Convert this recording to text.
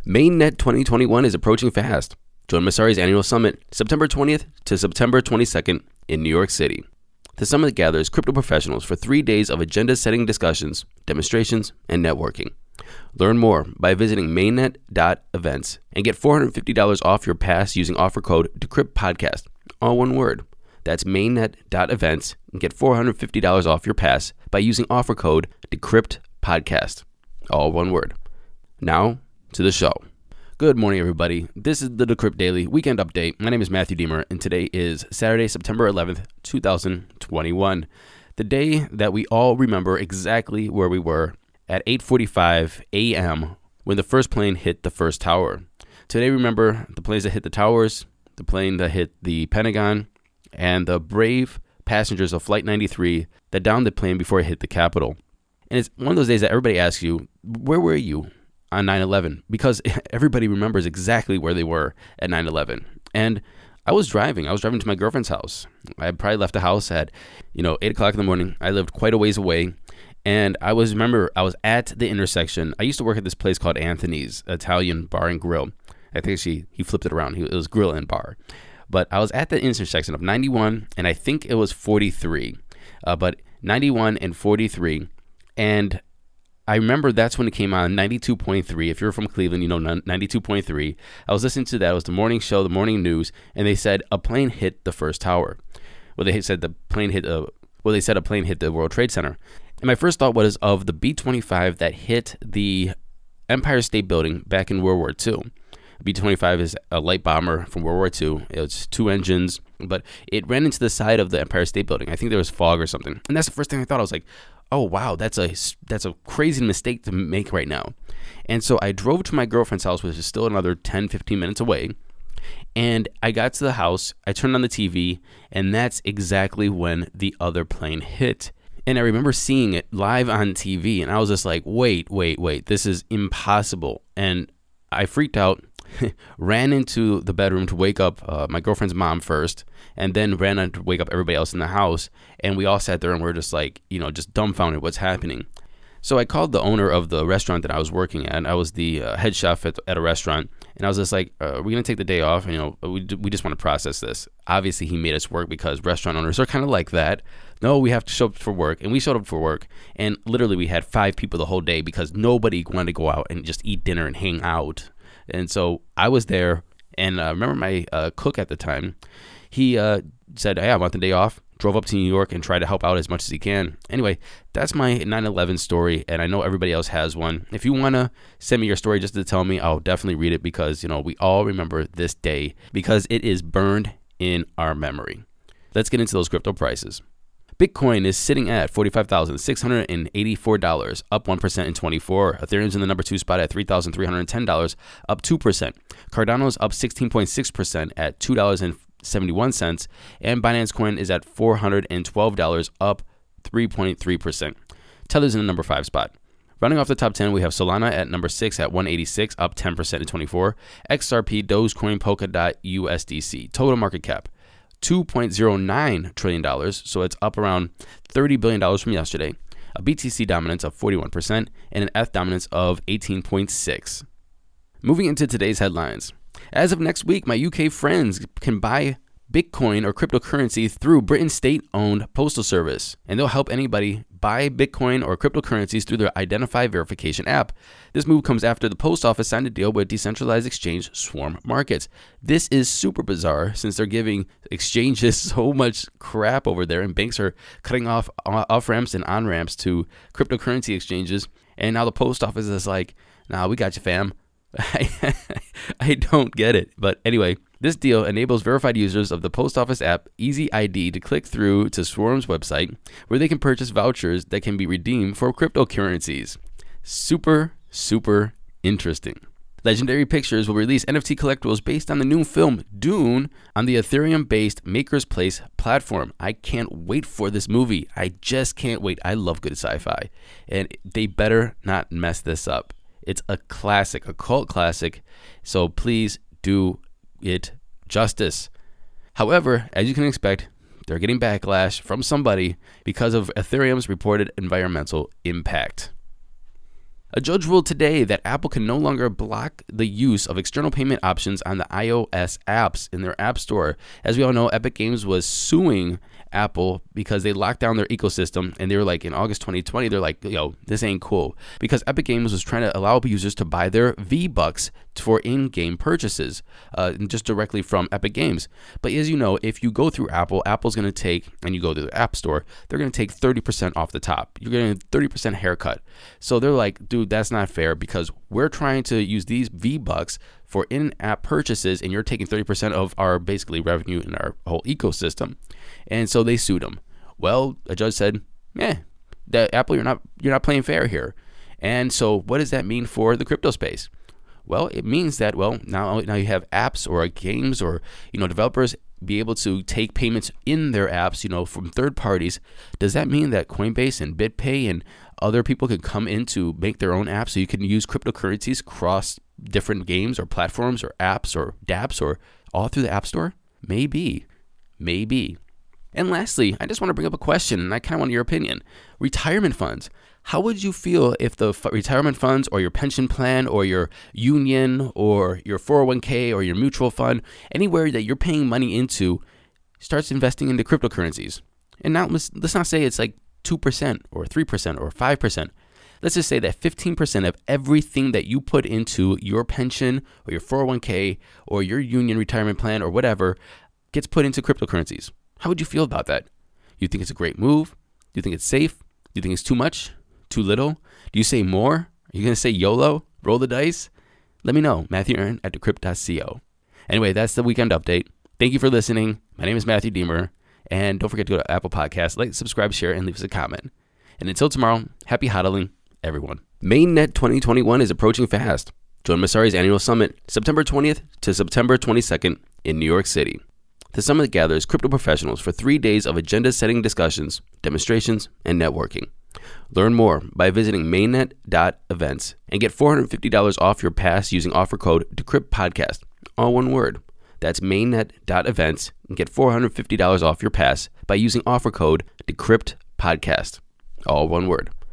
Mainnet 2021 is approaching fast. Join Messari's annual summit, September 20th to September 22nd in New York City. The summit gathers crypto professionals for 3 days of agenda-setting discussions, demonstrations, and networking. Learn more by visiting mainnet.events and get $450 off your pass using offer code DECRYPTPODCAST, all one word. That's mainnet.events and get $450 off your pass by using offer code DECRYPTPODCAST, all one word. Now, to the show. Good morning, everybody. This is the Decrypt Daily Weekend Update. My name is Matthew Deemer, and today is Saturday, September 11th, 2021, the day that we all remember exactly where we were at 8:45 a.m. when the first plane hit the first tower. Today, remember the planes that hit the towers, the plane that hit the Pentagon, and the brave passengers of Flight 93 that downed the plane before it hit the Capitol. And it's one of those days that everybody asks you, where were you on 9/11? Because everybody remembers exactly where they were at 9/11. And I was driving to my girlfriend's house. I probably left the house at 8 o'clock in the morning. I lived quite a ways away. And I was at the intersection. I used to work at this place called Anthony's Italian Bar and Grill. I think he flipped it around. It was grill and bar. But I was at the intersection of 91 and I think it was 43. But 91 and 43. And I remember that's when it came on, 92.3. If you're from Cleveland, you know 92.3. I was listening to that. It was the morning show, the morning news, and they said a plane hit the first tower. Well, they said a plane hit the World Trade Center. And my first thought was of the B-25 that hit the Empire State Building back in World War II. B-25 is a light bomber from World War II. It's 2 engines, but it ran into the side of the Empire State Building. I think there was fog or something. And that's the first thing I thought. I was like, oh, wow, that's a crazy mistake to make right now. And so I drove to my girlfriend's house, which is still another 10, 15 minutes away. And I got to the house, I turned on the TV, and that's exactly when the other plane hit. And I remember seeing it live on TV, and I was just like, wait, this is impossible. And I freaked out, ran into the bedroom to wake up my girlfriend's mom first, and then ran on to wake up everybody else in the house. And we all sat there and we're just like, just dumbfounded what's happening. So I called the owner of the restaurant that I was working at. I was the head chef at a restaurant. And I was just like, we're going to take the day off. We just want to process this. Obviously, he made us work because restaurant owners are kind of like that. No, we have to show up for work. And we showed up for work. And literally, we had 5 people the whole day because nobody wanted to go out and just eat dinner and hang out. And so I was there. And I remember my cook at the time, he said, hey, I want the day off. Drove up to New York and tried to help out as much as he can. Anyway, that's my 9/11 story, and I know everybody else has one. If you want to send me your story just to tell me, I'll definitely read it because, we all remember this day because it is burned in our memory. Let's get into those crypto prices. Bitcoin is sitting at $45,684, up 1% in 24. Ethereum's in the number 2 spot at $3,310, up 2%. Cardano's up 16.6% at $2.71, and Binance Coin is at $412, up 3.3%. Tether's in the number 5 spot. Running off the top 10, we have Solana at number 6 at 186, up 10% in 24. XRP, Dogecoin, Polkadot, USDC. Total market cap, $2.09 trillion, so it's up around $30 billion from yesterday. A BTC dominance of 41% and an ETH dominance of 18.6%. Moving into today's headlines. As of next week, my UK friends can buy Bitcoin or cryptocurrency through Britain's state-owned postal service, and they'll help anybody buy Bitcoin or cryptocurrencies through their Identify Verification app. This move comes after the post office signed a deal with decentralized exchange Swarm Markets. This is super bizarre since they're giving exchanges so much crap over there, and banks are cutting off off-ramps and on-ramps to cryptocurrency exchanges, and now the post office is like, nah, we got you, fam. I don't get it. But anyway, this deal enables verified users of the post office app Easy ID to click through to Swarm's website where they can purchase vouchers that can be redeemed for cryptocurrencies. Super, super interesting. Legendary Pictures will release NFT collectibles based on the new film Dune on the Ethereum-based Maker's Place platform. I can't wait for this movie. I just can't wait. I love good sci-fi. And they better not mess this up. It's a classic, a cult classic, so please do it justice. However, as you can expect, they're getting backlash from somebody because of Ethereum's reported environmental impact. A judge ruled today that Apple can no longer block the use of external payment options on the iOS apps in their App Store. As we all know, Epic Games was suing Apple because they locked down their ecosystem, and they were like, in August 2020, they're like, yo, this ain't cool, because Epic Games was trying to allow users to buy their V-Bucks for in-game purchases just directly from Epic Games. But as you know, if you go through Apple, Apple's going to take, and you go to the App Store, they're going to take 30% off the top. You're getting a 30% haircut. So they're like, dude, that's not fair, because we're trying to use these V-Bucks for in-app purchases, and you're taking 30% of our basically revenue in our whole ecosystem. And so they sued them. Well, a judge said, Apple, you're not playing fair here. And so what does that mean for the crypto space? Well, it means that, now you have apps or games or, developers be able to take payments in their apps, from third parties. Does that mean that Coinbase and BitPay and other people can come in to make their own apps so you can use cryptocurrencies across different games or platforms or apps or dApps or all through the App Store? Maybe. And lastly, I just want to bring up a question, and I kind of want your opinion. Retirement funds. How would you feel if the retirement funds or your pension plan or your union or your 401k or your mutual fund, anywhere that you're paying money into, starts investing into cryptocurrencies? And now let's not say it's like 2% or 3% or 5%. Let's just say that 15% of everything that you put into your pension or your 401k or your union retirement plan or whatever gets put into cryptocurrencies. How would you feel about that? You think it's a great move? Do you think it's safe? Do you think it's too much? Too little? Do you say more? Are you going to say YOLO? Roll the dice? Let me know. Matthew Aaron at Decrypt.co. Anyway, that's the weekend update. Thank you for listening. My name is Matthew Deemer. And don't forget to go to Apple Podcasts, like, subscribe, share, and leave us a comment. And until tomorrow, happy hodling, everyone. Mainnet 2021 is approaching fast. Join Messari's annual summit, September 20th to September 22nd in New York City. The summit gathers crypto professionals for 3 days of agenda-setting discussions, demonstrations, and networking. Learn more by visiting mainnet.events and get $450 off your pass using offer code DecryptPodcast, all one word. That's mainnet.events and get $450 off your pass by using offer code DecryptPodcast, all one word.